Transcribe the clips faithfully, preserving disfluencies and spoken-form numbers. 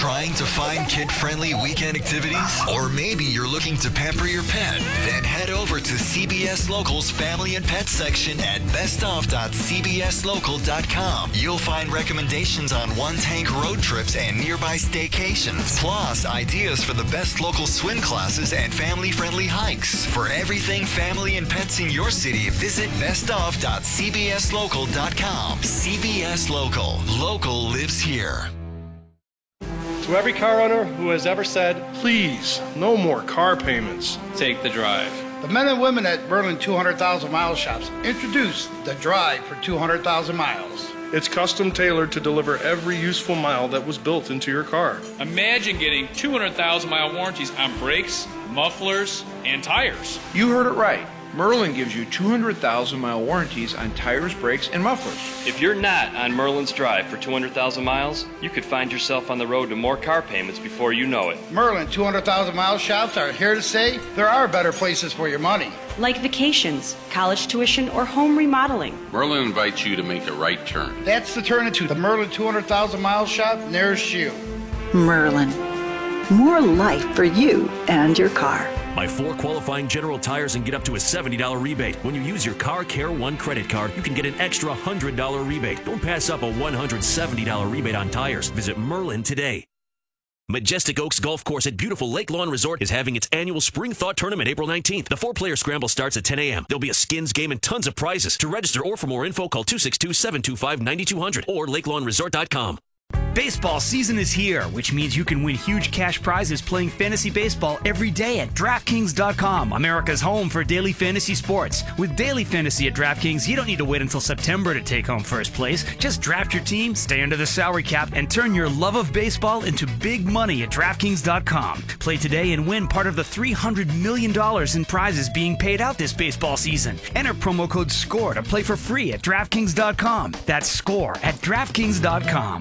Trying to find kid-friendly weekend activities? Or maybe you're looking to pamper your pet? Then head over to C B S Local's Family and Pet section at best of dot c b s local dot com. You'll find recommendations on one-tank road trips and nearby staycations, plus ideas for the best local swim classes and family-friendly hikes. For everything family and pets in your city, visit best of dot c b s local dot com. C B S Local. Local lives here. To every car owner who has ever said, please, no more car payments, take the drive. The men and women at Merlin two hundred thousand Mile Shops introduced the Drive for two hundred thousand miles. It's custom tailored to deliver every useful mile that was built into your car. Imagine getting two hundred thousand mile warranties on brakes, mufflers, and tires. You heard it right. Merlin gives you two hundred thousand mile warranties on tires, brakes, and mufflers. If you're not on Merlin's Drive for two hundred thousand miles, you could find yourself on the road to more car payments before you know it. Merlin two hundred thousand Mile Shops are here to say there are better places for your money. Like vacations, college tuition, or home remodeling. Merlin invites you to make a right turn. That's the turn into the Merlin two hundred thousand Mile Shop nearest you. Merlin. More life for you and your car. Buy four qualifying General Tires and get up to a seventy dollars rebate. When you use your Car Care One credit card, you can get an extra one hundred dollars rebate. Don't pass up a one hundred seventy dollars rebate on tires. Visit Merlin today. Majestic Oaks Golf Course at beautiful Lake Lawn Resort is having its annual Spring Thought Tournament April nineteenth. The four-player scramble starts at ten a.m. There'll be a skins game and tons of prizes. To register or for more info, call two six two, seven two five, nine two zero zero or lake lawn resort dot com. Baseball season is here, which means you can win huge cash prizes playing fantasy baseball every day at DraftKings dot com, America's home for daily fantasy sports. With daily fantasy at DraftKings, you don't need to wait until September to take home first place. Just draft your team, stay under the salary cap, and turn your love of baseball into big money at DraftKings dot com. Play today and win part of the three hundred million dollars in prizes being paid out this baseball season. Enter promo code SCORE to play for free at DraftKings dot com. That's SCORE at DraftKings dot com.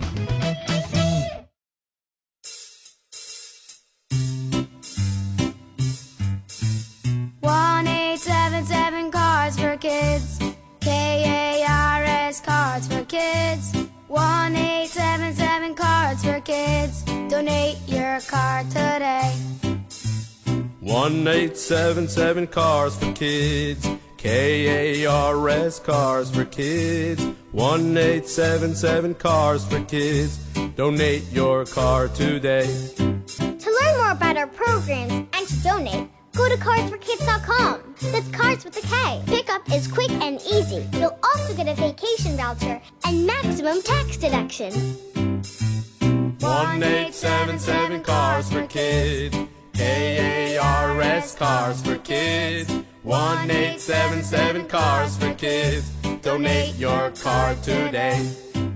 one eight seven seven Cars for Kids. K A R S Cards for Kids. one eight seven seven Cards for Kids. Donate your card today. one eight seven seven Cars for Kids. K A R S Cars for Kids. one eight seven seven Cars for Kids. Donate your car today. To learn more about our programs and to donate, go to cars for kids dot com. That's Cars with a K. Pickup is quick and easy. You'll also get a vacation voucher and maximum tax deduction. one eight seven seven Cars for Kids. K A R S Cars for Kids. one eight seven seven Cars for Kids. Donate your car today.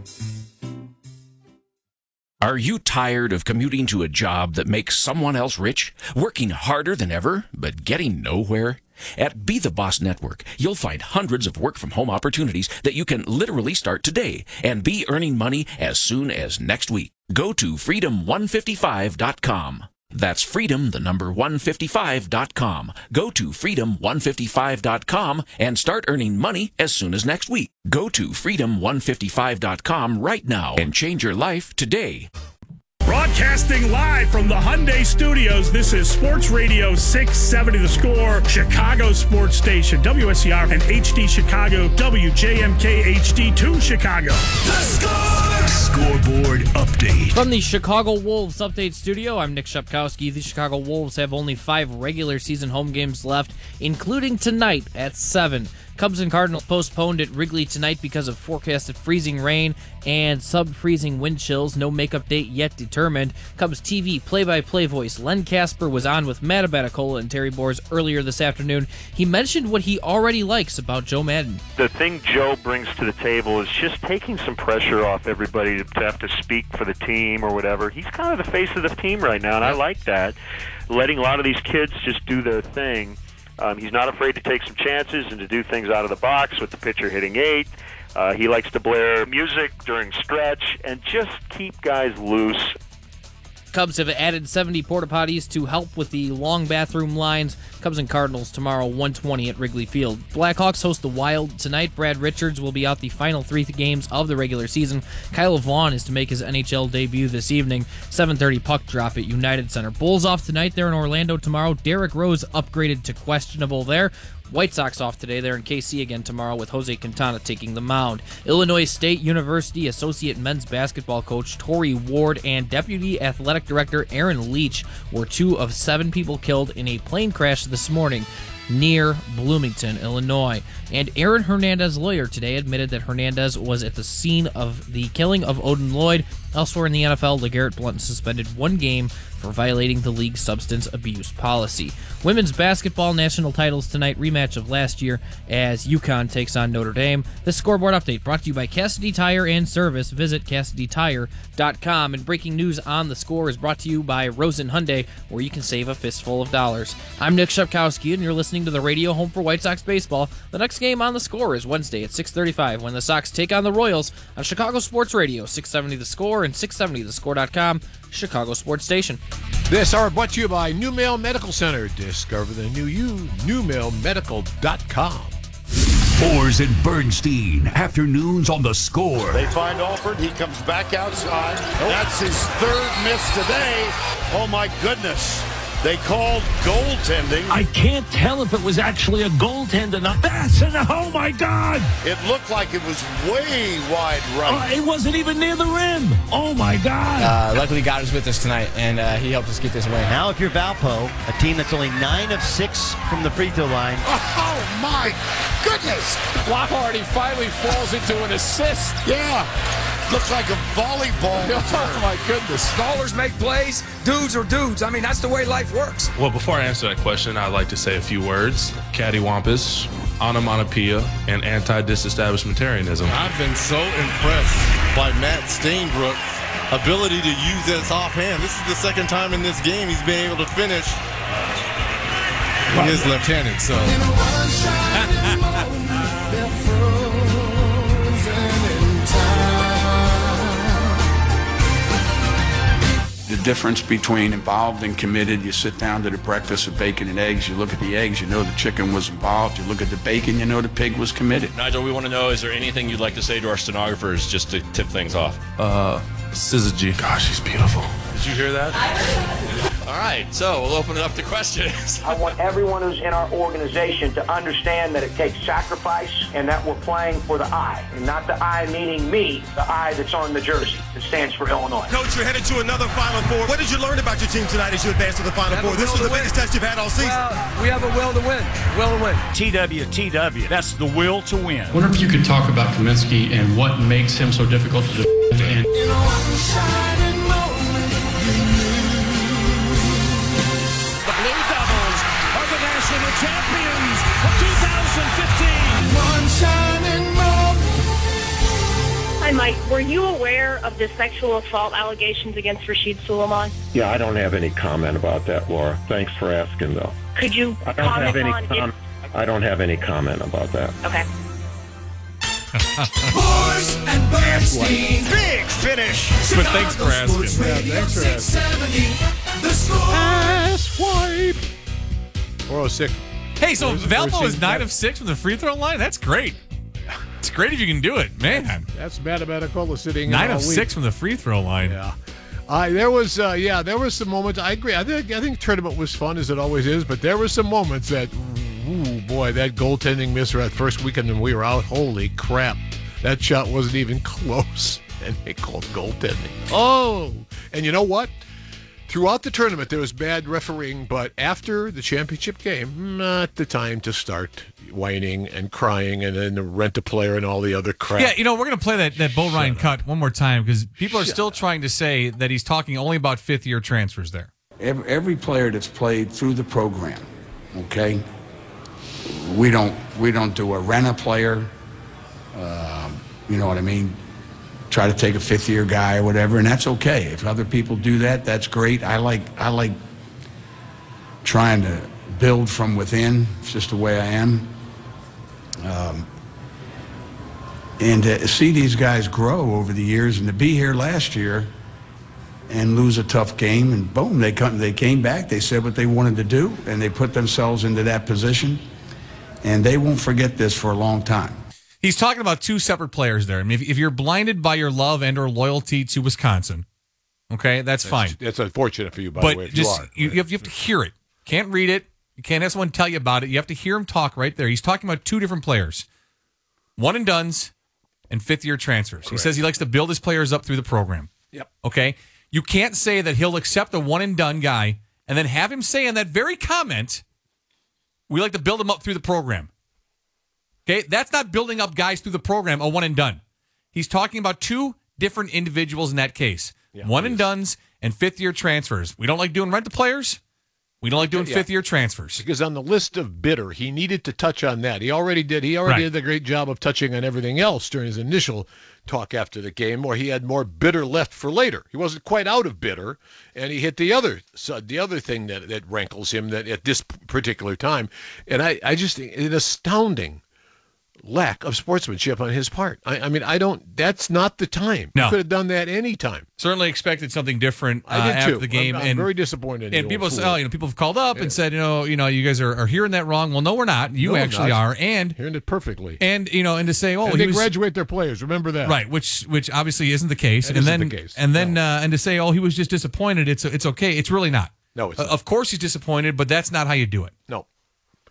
Are you tired of commuting to a job that makes someone else rich? Working harder than ever, but getting nowhere? At Be The Boss Network, you'll find hundreds of work-from-home opportunities that you can literally start today and be earning money as soon as next week. Go to freedom one fifty-five dot com. That's freedom, the number one fifty-five dot com. Go to freedom one fifty-five dot com and start earning money as soon as next week. Go to freedom one fifty-five dot com right now and change your life today. Broadcasting live from the Hyundai Studios, this is Sports Radio six seventy The Score, Chicago Sports Station, W S C R and H D Chicago, W J M K H D two Chicago. The Score! Scoreboard update. From the Chicago Wolves Update Studio, I'm Nick Shepkowski. The Chicago Wolves have only five regular season home games left, including tonight at seven. Cubs and Cardinals postponed at Wrigley tonight because of forecasted freezing rain and sub-freezing wind chills. No makeup date yet determined. Cubs T V play-by-play voice Len Casper was on with Matt Abatacola and Terry Boers earlier this afternoon. He mentioned what he already likes about Joe Maddon. The thing Joe brings to the table is just taking some pressure off everybody to have to speak for the team or whatever. He's kind of the face of the team right now, and I like that. Letting a lot of these kids just do their thing. Um, he's not afraid to take some chances and to do things out of the box with the pitcher hitting eight. Uh, he likes to blare music during stretch and just keep guys loose. Cubs have added seventy porta potties to help with the long bathroom lines. Cubs and Cardinals tomorrow, one twenty at Wrigley Field. Blackhawks host the Wild tonight. Brad Richards will be out the final three games of the regular season. Kyle Vaughn is to make his N H L debut this evening. seven thirty puck drop at United Center. Bulls off tonight. They're in Orlando tomorrow. Derrick Rose upgraded to questionable there. White Sox off today. They're in K C again tomorrow with Jose Quintana taking the mound. Illinois State University Associate Men's Basketball Coach Tori Ward and Deputy Athletic Director Aaron Leach were two of seven people killed in a plane crash this morning near Bloomington, Illinois. And Aaron Hernandez's lawyer today admitted that Hernandez was at the scene of the killing of Odin Lloyd. Elsewhere in the N F L, LeGarrette Blunt suspended one game for violating the league's substance abuse policy. Women's basketball national titles tonight, rematch of last year as UConn takes on Notre Dame. This scoreboard update brought to you by Cassidy Tire and Service. Visit Cassidy Tire dot com. And breaking news on the score is brought to you by Rosen Hyundai, where you can save a fistful of dollars. I'm Nick Shepkowski, and you're listening to the radio home for White Sox baseball. The next game on the score is Wednesday at six thirty-five when the Sox take on the Royals on Chicago Sports Radio, six seventy The Score and six seventy the score dot com, Chicago Sports Station. This hour brought to you by New Mail Medical Center. Discover the new you, new mail medical dot com. Fours and Bernstein, afternoons on the Score. They find Alford. He comes back outside. That's his third miss today. Oh, my goodness. They called goaltending. I can't tell if it was actually a goaltender. Now that's an oh my God! It looked like it was way wide right. Uh, it wasn't even near the rim. Oh my God! Uh, luckily, God was with us tonight, and uh, he helped us get this win. Now, if you're Valpo, a team that's only nine of six from the free throw line. Oh my goodness! Lockhart, he finally falls into an assist. Yeah. Looks like a volleyball. Oh, my goodness. Ballers make plays. Dudes are dudes. I mean, that's the way life works. Well, before I answer that question, I'd like to say a few words. Cattywampus, onomatopoeia, and anti-disestablishmentarianism. I've been so impressed by Matt Stainbrook's ability to use this offhand. This is the second time in this game he's been able to finish. He is left-handed, so... The difference between involved and committed, you sit down to the breakfast of bacon and eggs, you look at the eggs, you know the chicken was involved, you look at the bacon, you know the pig was committed. Nigel, we want to know, is there anything you'd like to say to our stenographers just to tip things off? Uh, Syzygy. Gosh, she's beautiful. Did you hear that? All right, so we'll open it up to questions. I want everyone who's in our organization to understand that it takes sacrifice and that we're playing for the I. And not the I meaning me, the I that's on the jersey that stands for Illinois. Coach, you're headed to another Final Four. What did you learn about your team tonight as you advance to the Final Four? This is the biggest test you've had all season. Well, we have a will to win. Will to win. T W, T W. That's the will to win. I wonder if you could talk about Kaminsky and what makes him so difficult to defend. And National champions of two thousand fifteen. One shining moment. Hi, Mike. Were you aware of the sexual assault allegations against Rashid Suleiman? Yeah, I don't have any comment about that, Laura. Thanks for asking, though. Could you I don't comment have any on com- if... I don't have any comment about that. Okay. Fours and Bernstein. Big finish. But thanks for asking. Yeah, thanks for asking. The Score. Ass wipe. four oh six. Hey, so Valpo is nine of six from the free throw line? That's great. It's great if you can do it, man. That's mathematical sitting nine of week. six from the free throw line. Yeah. Uh, there was, uh, yeah, there was some moments. I agree. I think, I think tournament was fun as it always is, but there were some moments that, ooh, boy, that goaltending miss that first weekend when we were out. Holy crap. That shot wasn't even close. And they called goaltending. Oh, and you know what? Throughout the tournament, there was bad refereeing, but after the championship game, not the time to start whining and crying and then rent a player and all the other crap. Yeah, you know, we're going to play that, that Bo Ryan up. cut one more time because people are Shut still up. trying to say that he's talking only about fifth-year transfers there. Every, every player that's played through the program, okay, we don't we don't do a rent a player, uh, you know what I mean, try to take a fifth-year guy or whatever, and that's okay. If other people do that, that's great. I like I like trying to build from within. It's just the way I am. Um, and to see these guys grow over the years and to be here last year, and lose a tough game, and boom, they come, they came back. They said what they wanted to do, and they put themselves into that position, and they won't forget this for a long time. He's talking about two separate players there. I mean, if, if you're blinded by your love and or loyalty to Wisconsin, okay, that's, that's fine. That's unfortunate for you, by but the way, if just, you are. You, you, have, you have to hear it. Can't read it. You can't have someone tell you about it. You have to hear him talk right there. He's talking about two different players, one and dones and fifth-year transfers. Correct. He says he likes to build his players up through the program. Yep. Okay? You can't say that he'll accept a one-and-done guy and then have him say in that very comment, we like to build him up through the program. Okay? That's not building up guys through the program, a one-and-done. He's talking about two different individuals in that case. Yeah, one-and-dones and fifth-year transfers. We don't like doing rent-to-players. We don't like doing yeah. fifth-year transfers. Because on the list of bitter, he needed to touch on that. He already did. He already right. did a great job of touching on everything else during his initial talk after the game, where he had more bitter left for later. He wasn't quite out of bitter, and he hit the other so the other thing that, that rankles him that at this particular time. And I, I just think an astounding lack of sportsmanship on his part. I, I mean, I don't. That's not the time. No. You could have done that any time. Certainly expected something different uh, I did after too. the game. I'm, I'm and very disappointed. And in people, fool. oh, you know, people have called up yeah. and said, you know, you know, you guys are, are hearing that wrong. Well, no, we're not. You no, actually not. are, and hearing it perfectly. And you know, and to say, oh, and he they was, graduate their players. Remember that, right? Which, which obviously isn't the case. That and isn't then, the case. and then, no. uh, and to say, oh, he was just disappointed. It's, it's okay. It's really not. No, it's uh, not. Of course, he's disappointed, but that's not how you do it. No.